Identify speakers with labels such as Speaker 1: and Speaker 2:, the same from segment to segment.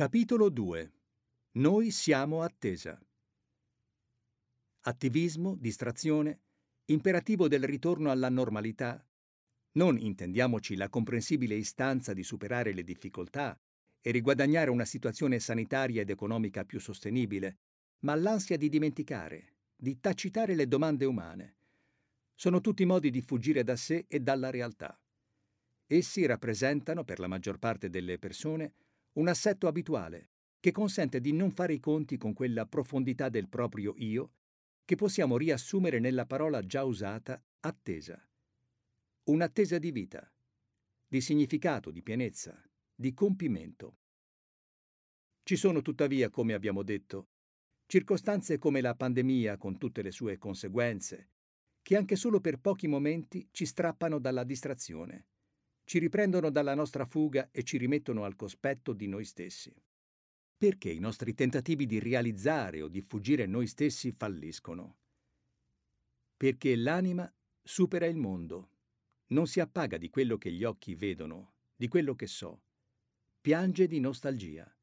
Speaker 1: Capitolo 2. Noi siamo attesa. Attivismo, distrazione, imperativo del ritorno alla normalità. Non intendiamoci la comprensibile istanza di superare le difficoltà e riguadagnare una situazione sanitaria ed economica più sostenibile, ma l'ansia di dimenticare, di tacitare le domande umane. Sono tutti modi di fuggire da sé e dalla realtà. Essi rappresentano, per la maggior parte delle persone, un assetto abituale che consente di non fare i conti con quella profondità del proprio io che possiamo riassumere nella parola già usata attesa. Un'attesa di vita, di significato, di pienezza, di compimento. Ci sono tuttavia, come abbiamo detto, circostanze come la pandemia con tutte le sue conseguenze, che anche solo per pochi momenti ci strappano dalla distrazione, ci riprendono dalla nostra fuga e ci rimettono al cospetto di noi stessi. Perché i nostri tentativi di realizzare o di fuggire noi stessi falliscono? Perché l'anima supera il mondo, non si appaga di quello che gli occhi vedono, di quello che so, piange di nostalgia.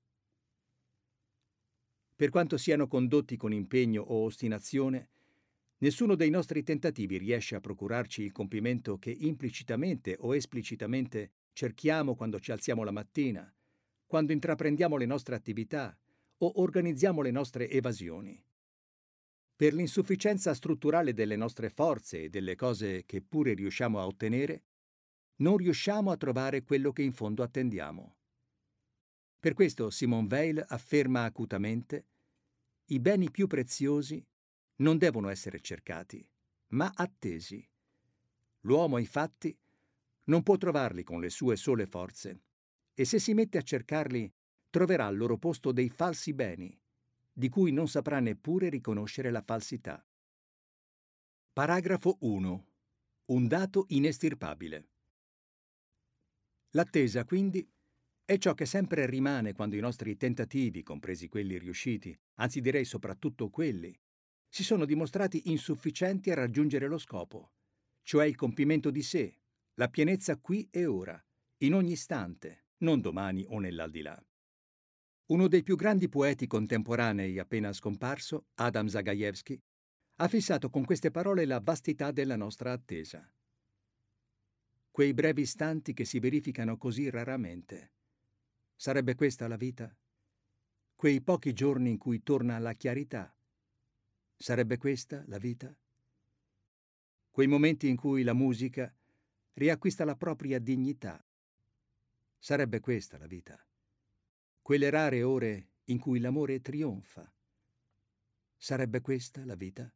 Speaker 1: Per quanto siano condotti con impegno o ostinazione, nessuno dei nostri tentativi riesce a procurarci il compimento che implicitamente o esplicitamente cerchiamo quando ci alziamo la mattina, quando intraprendiamo le nostre attività o organizziamo le nostre evasioni. Per l'insufficienza strutturale delle nostre forze e delle cose che pure riusciamo a ottenere, non riusciamo a trovare quello che in fondo attendiamo. Per questo Simone Weil afferma acutamente: i beni più preziosi non devono essere cercati, ma attesi. L'uomo, infatti, non può trovarli con le sue sole forze, e se si mette a cercarli, troverà al loro posto dei falsi beni, di cui non saprà neppure riconoscere la falsità. Paragrafo 1. Un dato inestirpabile. L'attesa, quindi, è ciò che sempre rimane quando i nostri tentativi, compresi quelli riusciti, anzi direi soprattutto quelli, si sono dimostrati insufficienti a raggiungere lo scopo, cioè il compimento di sé, la pienezza qui e ora, in ogni istante, non domani o nell'aldilà. Uno dei più grandi poeti contemporanei appena scomparso, Adam Zagajewski, ha fissato con queste parole la vastità della nostra attesa. Quei brevi istanti che si verificano così raramente. Sarebbe questa la vita? Quei pochi giorni in cui torna la chiarità? Sarebbe questa la vita? Quei momenti in cui la musica riacquista la propria dignità? Sarebbe questa la vita? Quelle rare ore in cui l'amore trionfa? Sarebbe questa la vita?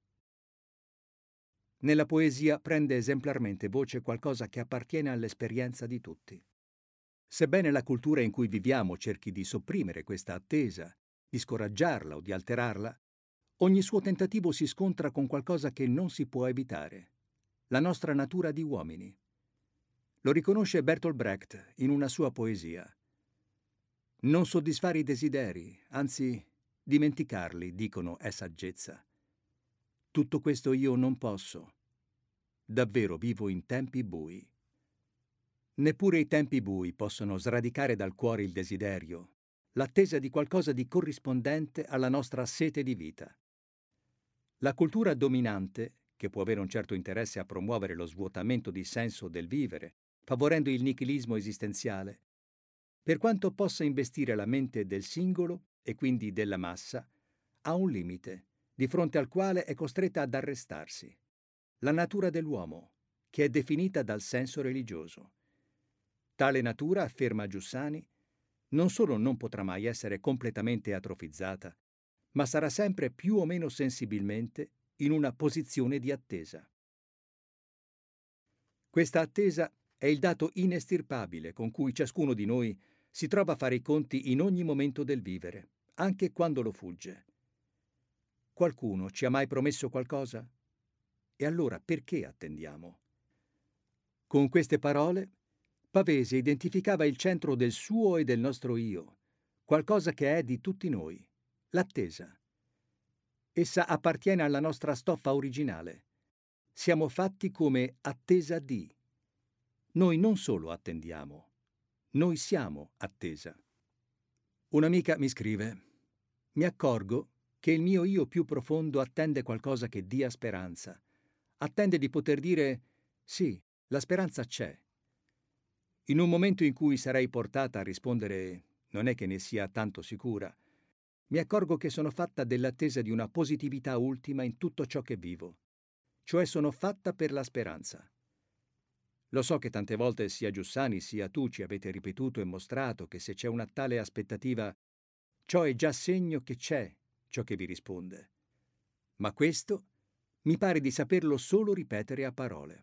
Speaker 1: Nella poesia prende esemplarmente voce qualcosa che appartiene all'esperienza di tutti. Sebbene la cultura in cui viviamo cerchi di sopprimere questa attesa, di scoraggiarla o di alterarla, ogni suo tentativo si scontra con qualcosa che non si può evitare: la nostra natura di uomini. Lo riconosce Bertolt Brecht in una sua poesia. Non soddisfare i desideri, anzi dimenticarli, dicono, è saggezza. Tutto questo io non posso. Davvero vivo in tempi bui. Neppure i tempi bui possono sradicare dal cuore il desiderio, l'attesa di qualcosa di corrispondente alla nostra sete di vita. La cultura dominante, che può avere un certo interesse a promuovere lo svuotamento di senso del vivere, favorendo il nichilismo esistenziale, per quanto possa investire la mente del singolo e quindi della massa, ha un limite, di fronte al quale è costretta ad arrestarsi: la natura dell'uomo, che è definita dal senso religioso. Tale natura, afferma Giussani, non solo non potrà mai essere completamente atrofizzata, ma sarà sempre più o meno sensibilmente in una posizione di attesa. Questa attesa è il dato inestirpabile con cui ciascuno di noi si trova a fare i conti in ogni momento del vivere, anche quando lo fugge. Qualcuno ci ha mai promesso qualcosa? E allora perché attendiamo? Con queste parole, Pavese identificava il centro del suo e del nostro io, qualcosa che è di tutti noi, l'attesa. Essa appartiene alla nostra stoffa originale. Siamo fatti come attesa di. Noi non solo attendiamo, noi siamo attesa. Un'amica mi scrive: «Mi accorgo che il mio io più profondo attende qualcosa che dia speranza. Attende di poter dire: sì, la speranza c'è». In un momento in cui sarei portata a rispondere: «Non è che ne sia tanto sicura», mi accorgo che sono fatta dell'attesa di una positività ultima in tutto ciò che vivo. Cioè sono fatta per la speranza. Lo so che tante volte sia Giussani sia tu ci avete ripetuto e mostrato che se c'è una tale aspettativa, ciò è già segno che c'è ciò che vi risponde. Ma questo mi pare di saperlo solo ripetere a parole.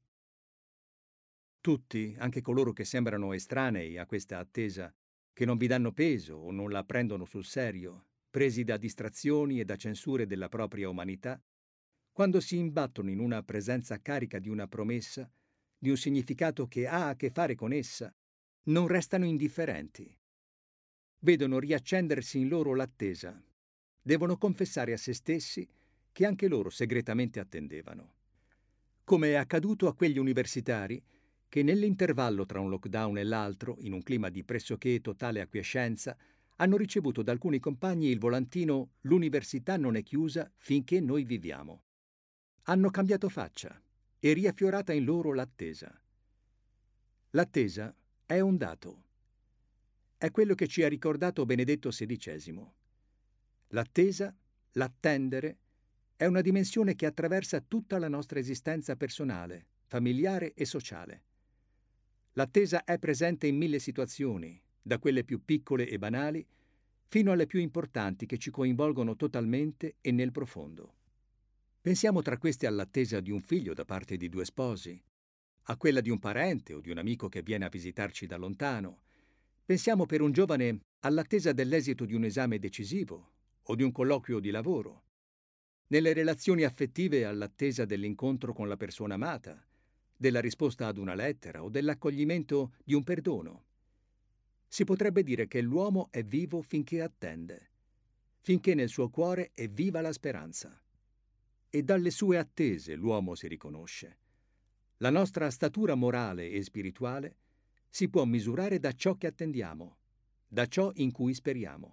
Speaker 1: Tutti, anche coloro che sembrano estranei a questa attesa, che non vi danno peso o non la prendono sul serio, presi da distrazioni e da censure della propria umanità, quando si imbattono in una presenza carica di una promessa, di un significato che ha a che fare con essa, non restano indifferenti. Vedono riaccendersi in loro l'attesa. Devono confessare a se stessi che anche loro segretamente attendevano. Come è accaduto a quegli universitari che nell'intervallo tra un lockdown e l'altro, in un clima di pressoché totale acquiescenza, hanno ricevuto da alcuni compagni il volantino «L'università non è chiusa finché noi viviamo». Hanno cambiato faccia e riaffiorata in loro l'attesa. L'attesa è un dato. È quello che ci ha ricordato Benedetto XVI. L'attesa, l'attendere, è una dimensione che attraversa tutta la nostra esistenza personale, familiare e sociale. L'attesa è presente in 1000 situazioni, da quelle più piccole e banali fino alle più importanti che ci coinvolgono totalmente e nel profondo. Pensiamo tra queste all'attesa di un figlio da parte di 2 sposi, a quella di un parente o di un amico che viene a visitarci da lontano. Pensiamo per un giovane all'attesa dell'esito di un esame decisivo o di un colloquio di lavoro. Nelle relazioni affettive all'attesa dell'incontro con la persona amata, della risposta ad una lettera o dell'accoglimento di un perdono. Si potrebbe dire che l'uomo è vivo finché attende, finché nel suo cuore è viva la speranza. E dalle sue attese l'uomo si riconosce. La nostra statura morale e spirituale si può misurare da ciò che attendiamo, da ciò in cui speriamo.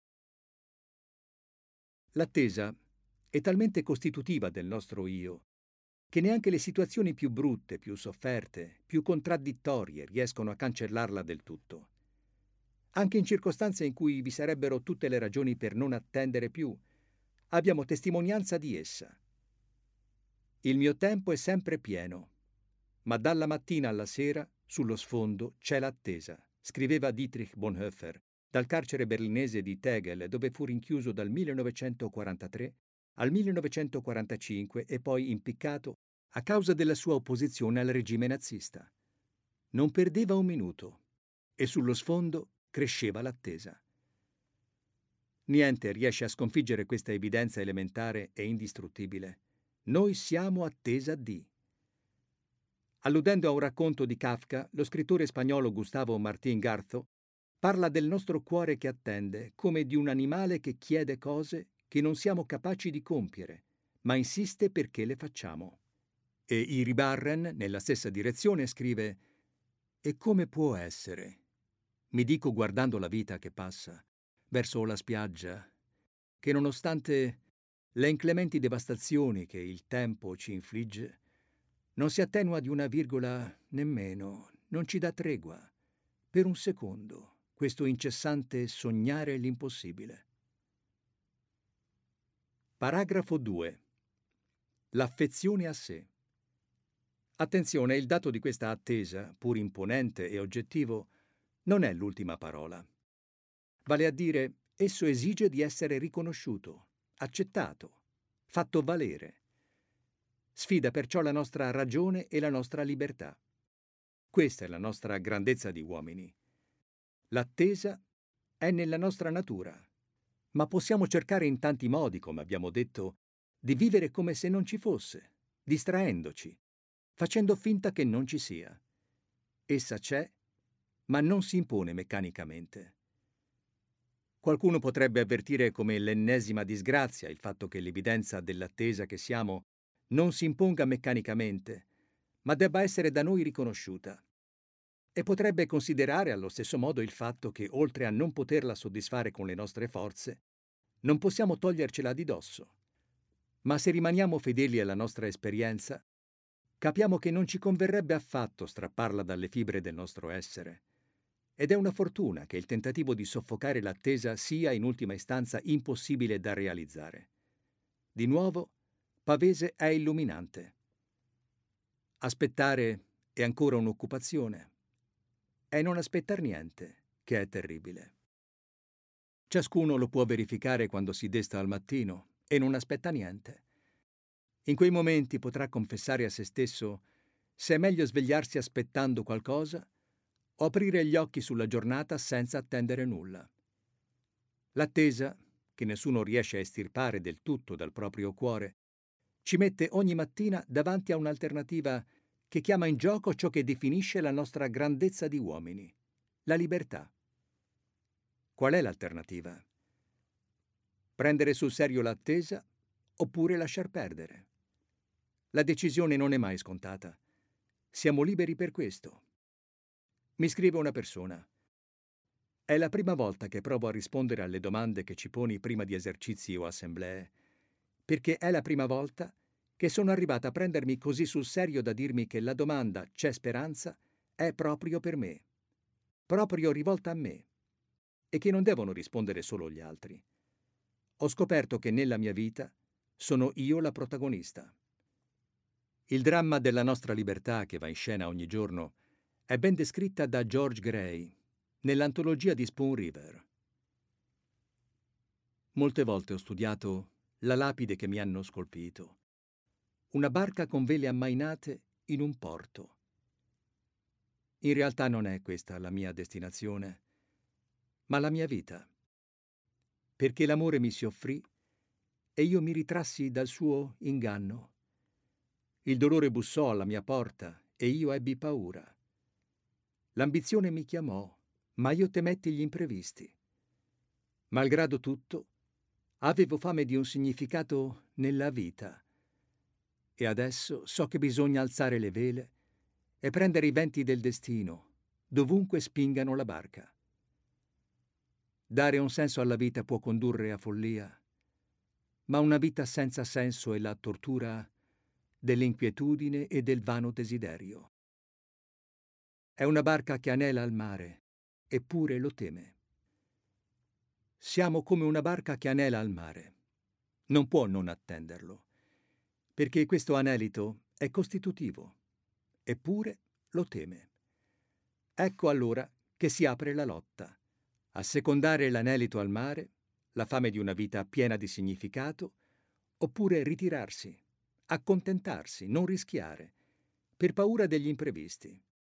Speaker 1: L'attesa è talmente costitutiva del nostro io che neanche le situazioni più brutte, più sofferte, più contraddittorie riescono a cancellarla del tutto. Anche in circostanze in cui vi sarebbero tutte le ragioni per non attendere più, abbiamo testimonianza di essa. Il mio tempo è sempre pieno, ma dalla mattina alla sera, sullo sfondo, c'è l'attesa, scriveva Dietrich Bonhoeffer, dal carcere berlinese di Tegel, dove fu rinchiuso dal 1943 al 1945 e poi impiccato a causa della sua opposizione al regime nazista. Non perdeva un minuto e sullo sfondo cresceva l'attesa. Niente riesce a sconfiggere questa evidenza elementare e indistruttibile. Noi siamo attesa di. Alludendo a un racconto di Kafka, lo scrittore spagnolo Gustavo Martín Garzo parla del nostro cuore che attende come di un animale che chiede cose che non siamo capaci di compiere, ma insiste perché le facciamo. E Iribarren, nella stessa direzione, scrive: «E come può essere? Mi dico guardando la vita che passa, verso la spiaggia, che nonostante le inclementi devastazioni che il tempo ci infligge, non si attenua di una virgola nemmeno, non ci dà tregua, per un secondo, questo incessante sognare l'impossibile». Paragrafo 2. L'affezione a sé. Attenzione, il dato di questa attesa, pur imponente e oggettivo, non è l'ultima parola. Vale a dire, esso esige di essere riconosciuto, accettato, fatto valere. Sfida perciò la nostra ragione e la nostra libertà. Questa è la nostra grandezza di uomini. L'attesa è nella nostra natura, ma possiamo cercare in tanti modi, come abbiamo detto, di vivere come se non ci fosse, distraendoci, facendo finta che non ci sia. Essa c'è, ma non si impone meccanicamente. Qualcuno potrebbe avvertire come l'ennesima disgrazia il fatto che l'evidenza dell'attesa che siamo non si imponga meccanicamente, ma debba essere da noi riconosciuta. e potrebbe considerare allo stesso modo il fatto che, oltre a non poterla soddisfare con le nostre forze, non possiamo togliercela di dosso. Ma se rimaniamo fedeli alla nostra esperienza, capiamo che non ci converrebbe affatto strapparla dalle fibre del nostro essere. Ed è una fortuna che il tentativo di soffocare l'attesa sia, in ultima istanza, impossibile da realizzare. Di nuovo, Pavese è illuminante. Aspettare è ancora un'occupazione. È non aspettar niente che è terribile. Ciascuno lo può verificare quando si desta al mattino e non aspetta niente. In quei momenti potrà confessare a se stesso se è meglio svegliarsi aspettando qualcosa o aprire gli occhi sulla giornata senza attendere nulla. L'attesa, che nessuno riesce a estirpare del tutto dal proprio cuore, ci mette ogni mattina davanti a un'alternativa che chiama in gioco ciò che definisce la nostra grandezza di uomini, la libertà. Qual è l'alternativa? Prendere sul serio l'attesa oppure lasciar perdere? La decisione non è mai scontata. Siamo liberi per questo. Mi scrive una persona. È la prima volta che provo a rispondere alle domande che ci poni prima di esercizi o assemblee, perché è la prima volta che sono arrivata a prendermi così sul serio da dirmi che la domanda "c'è speranza?" è proprio per me, proprio rivolta a me, e che non devono rispondere solo gli altri. Ho scoperto che nella mia vita sono io la protagonista. Il dramma della nostra libertà, che va in scena ogni giorno, è ben descritta da George Gray nell'antologia di Spoon River. Molte volte ho studiato la lapide che mi hanno scolpito. Una barca con vele ammainate in un porto. In realtà non è questa la mia destinazione, ma la mia vita. Perché l'amore mi si offrì e io mi ritrassi dal suo inganno. Il dolore bussò alla mia porta e io ebbi paura. L'ambizione mi chiamò, ma io temetti gli imprevisti. Malgrado tutto, avevo fame di un significato nella vita. E adesso so che bisogna alzare le vele e prendere i venti del destino, dovunque spingano la barca. Dare un senso alla vita può condurre a follia, ma una vita senza senso è la tortura dell'inquietudine e del vano desiderio. È una barca che anela al mare, eppure lo teme. Siamo come una barca che anela al mare. Non può non attenderlo, perché questo anelito è costitutivo, eppure lo teme. Ecco allora che si apre la lotta. Assecondare l'anelito al mare, la fame di una vita piena di significato, oppure ritirarsi, accontentarsi, non rischiare, per paura degli imprevisti.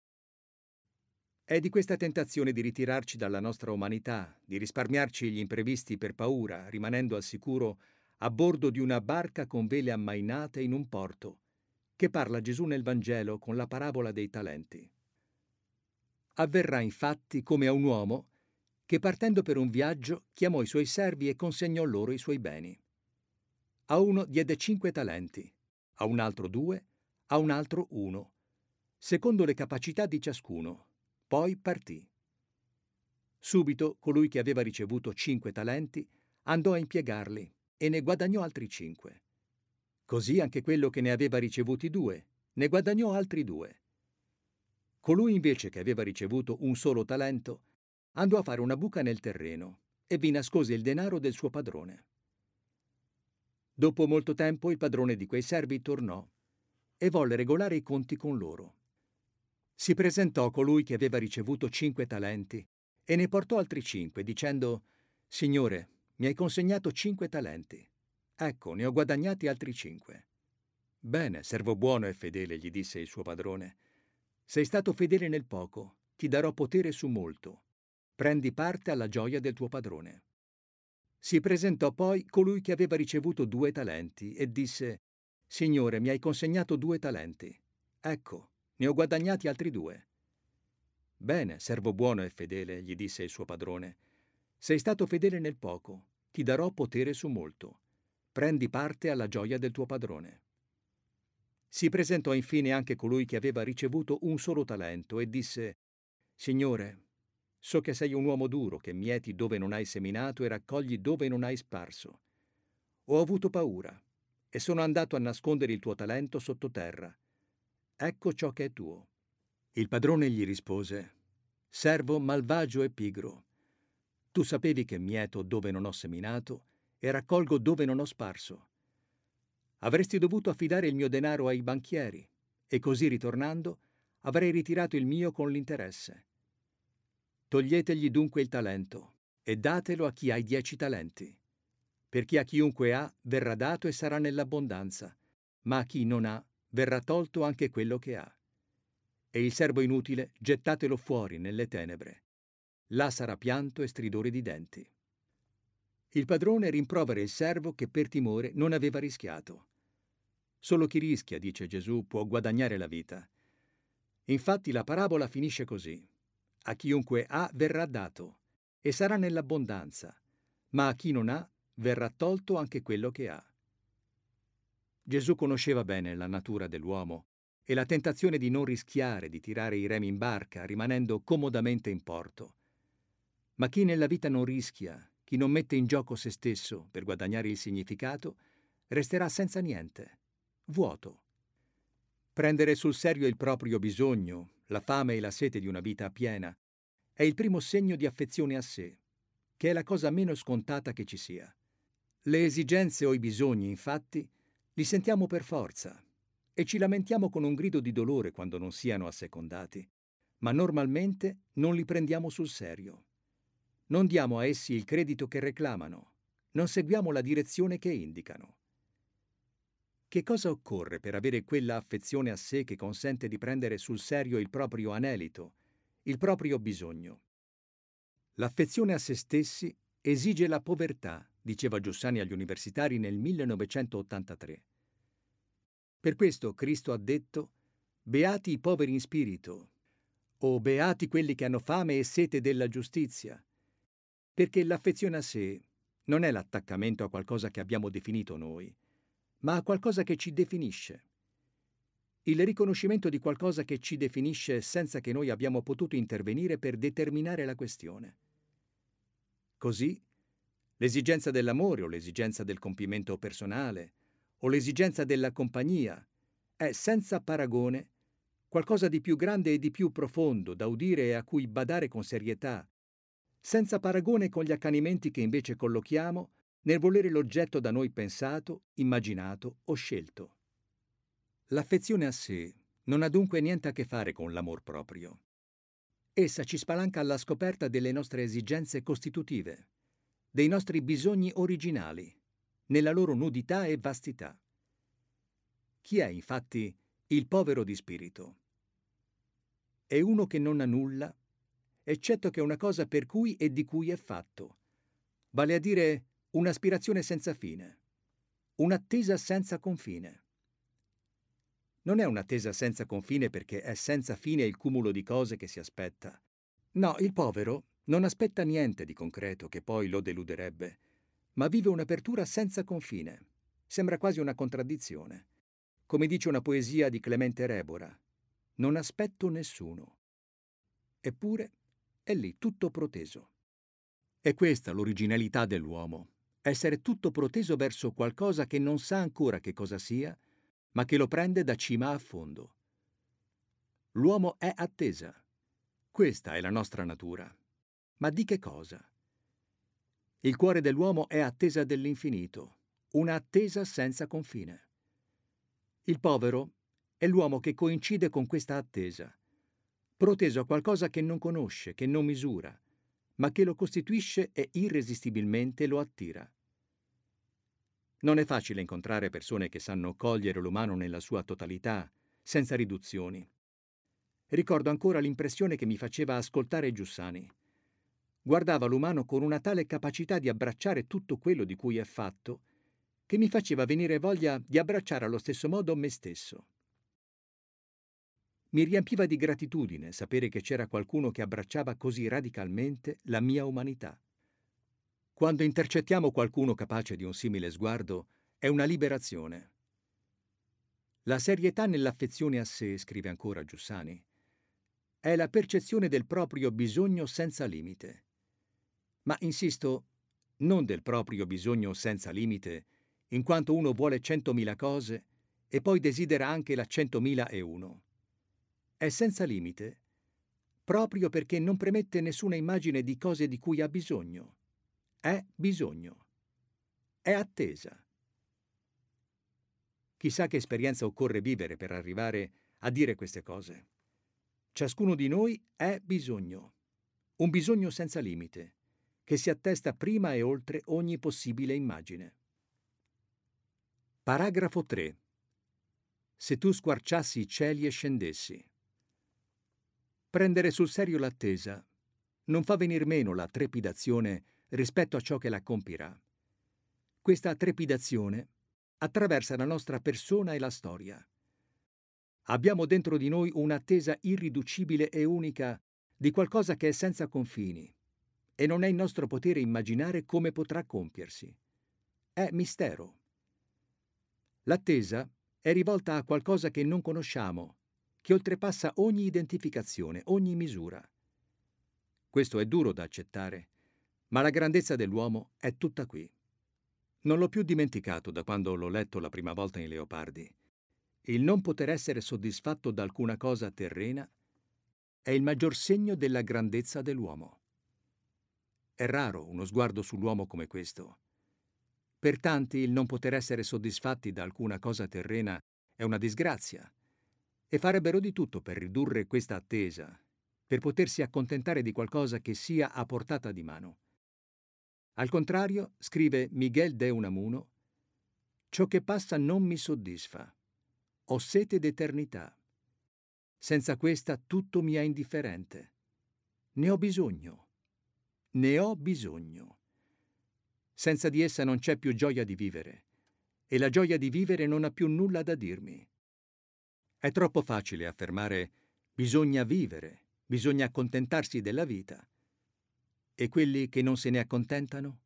Speaker 1: È di questa tentazione di ritirarci dalla nostra umanità, di risparmiarci gli imprevisti per paura, rimanendo al sicuro a bordo di una barca con vele ammainate in un porto, che parla Gesù nel Vangelo con la parabola dei talenti. Avverrà infatti come a un uomo che partendo per un viaggio chiamò i suoi servi e consegnò loro i suoi beni. A uno diede 5 talenti, a un altro 2, a un altro 1, secondo le capacità di ciascuno. Poi partì. Subito colui che aveva ricevuto 5 talenti andò a impiegarli e ne guadagnò altri 5. Così anche quello che ne aveva ricevuti 2 ne guadagnò altri 2. Colui invece che aveva ricevuto un solo talento andò a fare una buca nel terreno e vi nascose il denaro del suo padrone. Dopo molto tempo il padrone di quei servi tornò e volle regolare i conti con loro. Si presentò colui che aveva ricevuto 5 talenti e ne portò altri 5, dicendo: «Signore, mi hai consegnato 5 talenti. Ecco, ne ho guadagnati altri 5». «Bene, servo buono e fedele», gli disse il suo padrone. «Sei stato fedele nel poco, ti darò potere su molto. Prendi parte alla gioia del tuo padrone». Si presentò poi colui che aveva ricevuto 2 talenti e disse: «Signore, mi hai consegnato 2 talenti. Ecco, ne ho guadagnati altri 2». «Bene, servo buono e fedele», gli disse il suo padrone. «Sei stato fedele nel poco, ti darò potere su molto. Prendi parte alla gioia del tuo padrone». Si presentò infine anche colui che aveva ricevuto un solo talento e disse: Signore, so che sei un uomo duro, che mieti dove non hai seminato e raccogli dove non hai sparso. Ho avuto paura e sono andato a nascondere il tuo talento sottoterra. Ecco ciò che è tuo. Il padrone gli rispose: servo malvagio e pigro. Tu sapevi che mieto dove non ho seminato e raccolgo dove non ho sparso. Avresti dovuto affidare il mio denaro ai banchieri e così ritornando avrei ritirato il mio con l'interesse. Toglietegli dunque il talento e datelo a chi ha i 10 talenti. Perché a chiunque ha verrà dato e sarà nell'abbondanza, ma a chi non ha verrà tolto anche quello che ha. E il servo inutile gettatelo fuori nelle tenebre. Là sarà pianto e stridore di denti. Il padrone rimprovera il servo che per timore non aveva rischiato. Solo chi rischia, dice Gesù, può guadagnare la vita. Infatti la parabola finisce così: a chiunque ha verrà dato e sarà nell'abbondanza, ma a chi non ha verrà tolto anche quello che ha. Gesù conosceva bene la natura dell'uomo e la tentazione di non rischiare di tirare i remi in barca rimanendo comodamente in porto. Ma chi nella vita non rischia, chi non mette in gioco se stesso per guadagnare il significato, resterà senza niente, vuoto. Prendere sul serio il proprio bisogno, la fame e la sete di una vita piena, è il primo segno di affezione a sé, che è la cosa meno scontata che ci sia. Le esigenze o i bisogni, infatti, li sentiamo per forza e ci lamentiamo con un grido di dolore quando non siano assecondati, ma normalmente non li prendiamo sul serio. Non diamo a essi il credito che reclamano, non seguiamo la direzione che indicano. Che cosa occorre per avere quella affezione a sé che consente di prendere sul serio il proprio anelito, il proprio bisogno? L'affezione a se stessi esige la povertà, diceva Giussani agli universitari nel 1983. Per questo Cristo ha detto: beati i poveri in spirito, o beati quelli che hanno fame e sete della giustizia, perché l'affezione a sé non è l'attaccamento a qualcosa che abbiamo definito noi, ma a qualcosa che ci definisce. Il riconoscimento di qualcosa che ci definisce senza che noi abbiamo potuto intervenire per determinare la questione. Così, l'esigenza dell'amore o l'esigenza del compimento personale o l'esigenza della compagnia è senza paragone qualcosa di più grande e di più profondo da udire e a cui badare con serietà, senza paragone con gli accanimenti che invece collochiamo nel volere l'oggetto da noi pensato, immaginato o scelto. L'affezione a sé non ha dunque niente a che fare con l'amor proprio. Essa ci spalanca alla scoperta delle nostre esigenze costitutive, dei nostri bisogni originali, nella loro nudità e vastità. Chi è, infatti, il povero di spirito? È uno che non ha nulla, eccetto che una cosa per cui e di cui è fatto, vale a dire un'aspirazione senza fine, un'attesa senza confine. Non è un'attesa senza confine perché è senza fine il cumulo di cose che si aspetta. No, il povero non aspetta niente di concreto che poi lo deluderebbe, ma vive un'apertura senza confine. Sembra quasi una contraddizione. Come dice una poesia di Clemente Rebora: non aspetto nessuno. Eppure è lì tutto proteso. È questa l'originalità dell'uomo, essere tutto proteso verso qualcosa che non sa ancora che cosa sia, ma che lo prende da cima a fondo. L'uomo è attesa. Questa è la nostra natura. Ma di che cosa? Il cuore dell'uomo è attesa dell'infinito, una attesa senza confine. Il povero è l'uomo che coincide con questa attesa, proteso a qualcosa che non conosce, che non misura, ma che lo costituisce e irresistibilmente lo attira. Non è facile incontrare persone che sanno cogliere l'umano nella sua totalità, senza riduzioni. Ricordo ancora l'impressione che mi faceva ascoltare Giussani. Guardava l'umano con una tale capacità di abbracciare tutto quello di cui è fatto, che mi faceva venire voglia di abbracciare allo stesso modo me stesso. Mi riempiva di gratitudine sapere che c'era qualcuno che abbracciava così radicalmente la mia umanità. Quando intercettiamo qualcuno capace di un simile sguardo, è una liberazione. La serietà nell'affezione a sé, scrive ancora Giussani, è la percezione del proprio bisogno senza limite. Ma insisto, non del proprio bisogno senza limite, in quanto uno vuole 100.000 cose e poi desidera anche la 100.001. È senza limite proprio perché non premette nessuna immagine di cose di cui ha bisogno. È bisogno. È attesa. Chissà che esperienza occorre vivere per arrivare a dire queste cose. Ciascuno di noi è bisogno, un bisogno senza limite, che si attesta prima e oltre ogni possibile immagine. Paragrafo 3. Se tu squarciassi i cieli e scendessi. Prendere sul serio l'attesa non fa venir meno la trepidazione rispetto a ciò che la compirà. Questa trepidazione attraversa la nostra persona e la storia. Abbiamo dentro di noi un'attesa irriducibile e unica di qualcosa che è senza confini e non è in nostro potere immaginare come potrà compiersi. È mistero. L'attesa è rivolta a qualcosa che non conosciamo, che oltrepassa ogni identificazione, ogni misura. Questo è duro da accettare, ma la grandezza dell'uomo è tutta qui. Non l'ho più dimenticato da quando l'ho letto la prima volta in Leopardi. Il non poter essere soddisfatto da alcuna cosa terrena è il maggior segno della grandezza dell'uomo. È raro uno sguardo sull'uomo come questo. Per tanti il non poter essere soddisfatti da alcuna cosa terrena è una disgrazia e farebbero di tutto per ridurre questa attesa, per potersi accontentare di qualcosa che sia a portata di mano. Al contrario, scrive Miguel de Unamuno, ciò che passa non mi soddisfa. Ho sete d'eternità. Senza questa tutto mi è indifferente. Ne ho bisogno. Ne ho bisogno. Senza di essa non c'è più gioia di vivere, e la gioia di vivere non ha più nulla da dirmi. È troppo facile affermare bisogna vivere, bisogna accontentarsi della vita. E quelli che non se ne accontentano?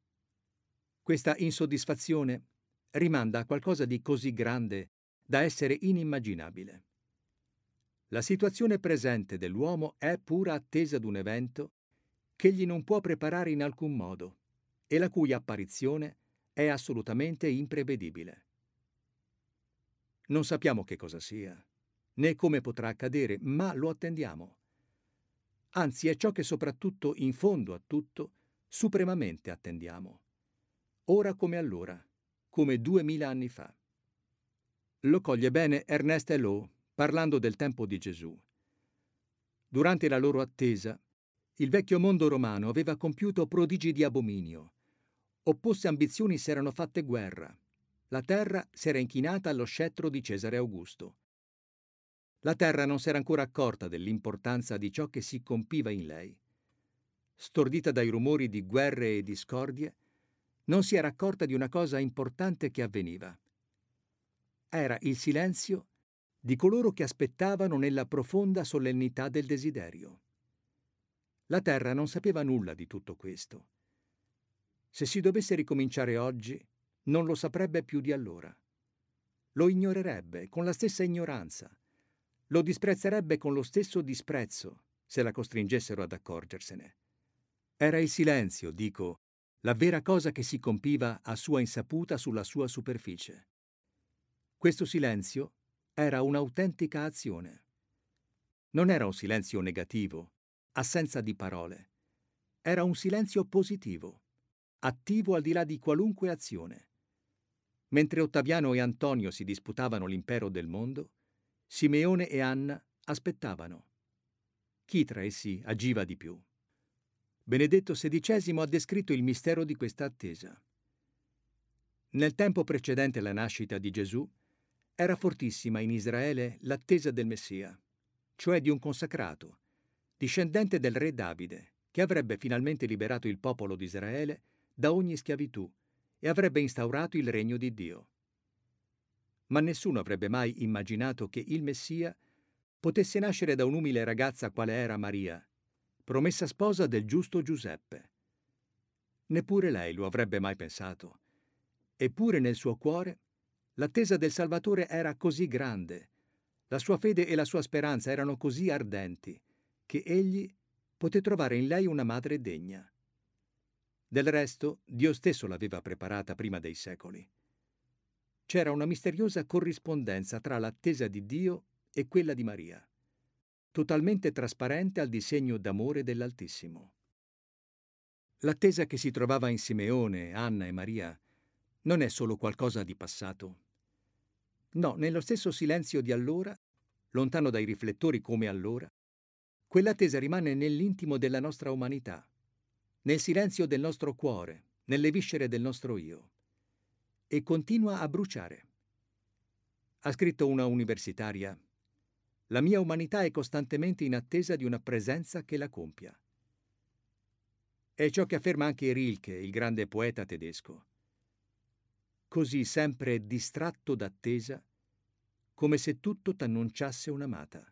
Speaker 1: Questa insoddisfazione rimanda a qualcosa di così grande da essere inimmaginabile. La situazione presente dell'uomo è pura attesa d'un evento che egli non può preparare in alcun modo e la cui apparizione è assolutamente imprevedibile. Non sappiamo che cosa sia, né come potrà accadere, ma lo attendiamo. Anzi, è ciò che soprattutto, in fondo a tutto, supremamente attendiamo. Ora come allora, come 2000 anni fa. Lo coglie bene Ernest Hello, parlando del tempo di Gesù. Durante la loro attesa, il vecchio mondo romano aveva compiuto prodigi di abominio. Opposte ambizioni si erano fatte guerra. La terra si era inchinata allo scettro di Cesare Augusto. La terra non si era ancora accorta dell'importanza di ciò che si compiva in lei. Stordita dai rumori di guerre e discordie, non si era accorta di una cosa importante che avveniva. Era il silenzio di coloro che aspettavano nella profonda solennità del desiderio. La terra non sapeva nulla di tutto questo. Se si dovesse ricominciare oggi, non lo saprebbe più di allora. Lo ignorerebbe con la stessa ignoranza. Lo disprezzerebbe con lo stesso disprezzo, se la costringessero ad accorgersene. Era il silenzio, dico, la vera cosa che si compiva a sua insaputa sulla sua superficie. Questo silenzio era un'autentica azione. Non era un silenzio negativo, assenza di parole. Era un silenzio positivo, attivo al di là di qualunque azione. Mentre Ottaviano e Antonio si disputavano l'impero del mondo, Simeone e Anna aspettavano. Chi tra essi agiva di più? Benedetto XVI ha descritto il mistero di questa attesa. Nel tempo precedente alla nascita di Gesù, era fortissima in Israele l'attesa del Messia, cioè di un consacrato, discendente del re Davide, che avrebbe finalmente liberato il popolo di Israele da ogni schiavitù e avrebbe instaurato il regno di Dio. Ma nessuno avrebbe mai immaginato che il Messia potesse nascere da un'umile ragazza quale era Maria, promessa sposa del giusto Giuseppe. Neppure lei lo avrebbe mai pensato. Eppure nel suo cuore l'attesa del Salvatore era così grande, la sua fede e la sua speranza erano così ardenti, che egli poté trovare in lei una madre degna. Del resto, Dio stesso l'aveva preparata prima dei secoli. C'era una misteriosa corrispondenza tra l'attesa di Dio e quella di Maria, totalmente trasparente al disegno d'amore dell'Altissimo. L'attesa che si trovava in Simeone, Anna e Maria non è solo qualcosa di passato. No, nello stesso silenzio di allora, lontano dai riflettori come allora, quell'attesa rimane nell'intimo della nostra umanità, nel silenzio del nostro cuore, nelle viscere del nostro io, e continua a bruciare. Ha scritto una universitaria: «La mia umanità è costantemente in attesa di una presenza che la compia». È ciò che afferma anche Rilke, il grande poeta tedesco. Così sempre distratto d'attesa, come se tutto t'annunciasse un'amata.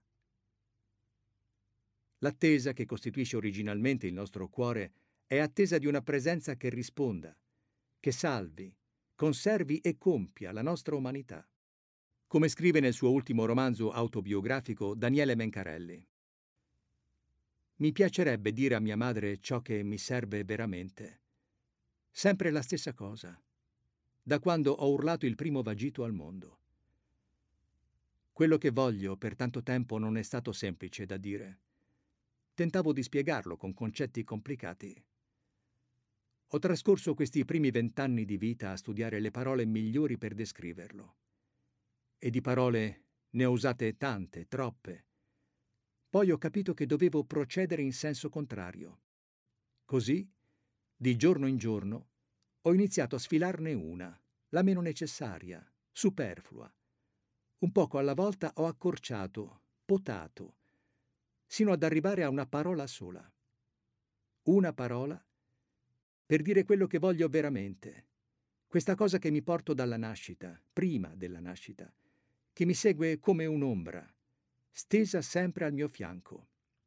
Speaker 1: L'attesa che costituisce originalmente il nostro cuore è attesa di una presenza che risponda, che salvi, conservi e compia la nostra umanità. Come scrive nel suo ultimo romanzo autobiografico Daniele Mencarelli: «Mi piacerebbe dire a mia madre ciò che mi serve veramente. Sempre la stessa cosa, da quando ho urlato il primo vagito al mondo. Quello che voglio per tanto tempo non è stato semplice da dire. Tentavo di spiegarlo con concetti complicati. Ho trascorso questi primi 20 anni di vita a studiare le parole migliori per descriverlo. E di parole ne ho usate tante, troppe. Poi ho capito che dovevo procedere in senso contrario. Così, di giorno in giorno, ho iniziato a sfilarne una, la meno necessaria, superflua. Un poco alla volta ho accorciato, potato, sino ad arrivare a una parola sola. Una parola per dire quello che voglio veramente, questa cosa che mi porto dalla nascita, prima della nascita, che mi segue come un'ombra, stesa sempre al mio fianco.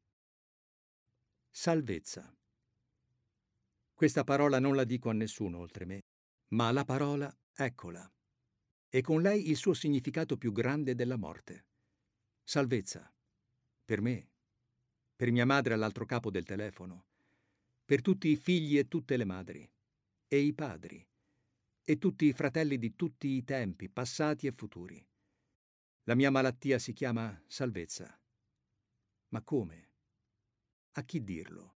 Speaker 1: Salvezza. Questa parola non la dico a nessuno oltre me, ma la parola, eccola, e con lei il suo significato più grande della morte. Salvezza. Per me, per mia madre all'altro capo del telefono, per tutti i figli e tutte le madri, e i padri, e tutti i fratelli di tutti i tempi, passati e futuri. La mia malattia si chiama salvezza. Ma come? A chi dirlo?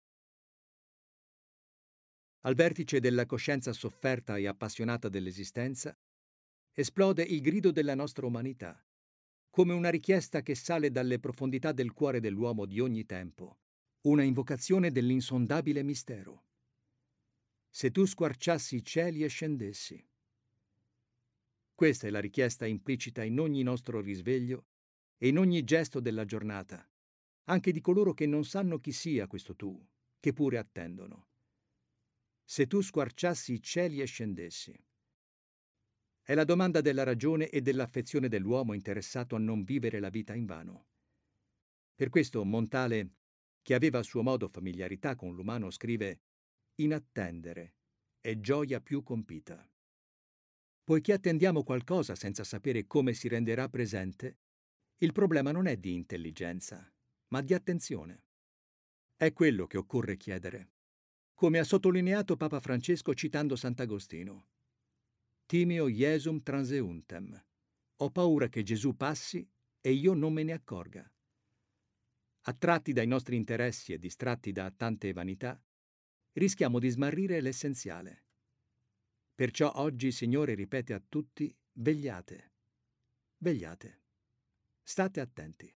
Speaker 1: Al vertice della coscienza sofferta e appassionata dell'esistenza, esplode il grido della nostra umanità, come una richiesta che sale dalle profondità del cuore dell'uomo di ogni tempo, una invocazione dell'insondabile mistero. Se tu squarciassi i cieli e scendessi. Questa è la richiesta implicita in ogni nostro risveglio e in ogni gesto della giornata, anche di coloro che non sanno chi sia questo tu, che pure attendono. Se tu squarciassi i cieli e scendessi. È la domanda della ragione e dell'affezione dell'uomo interessato a non vivere la vita invano. Per questo Montale, che aveva a suo modo familiarità con l'umano, scrive: «Inattendere è gioia più compita». Poiché attendiamo qualcosa senza sapere come si renderà presente, il problema non è di intelligenza, ma di attenzione. È quello che occorre chiedere, come ha sottolineato Papa Francesco citando Sant'Agostino. Timeo Iesum transeuntem. Ho paura che Gesù passi e io non me ne accorga. Attratti dai nostri interessi e distratti da tante vanità, rischiamo di smarrire l'essenziale. Perciò oggi il Signore ripete a tutti: vegliate, vegliate, state attenti.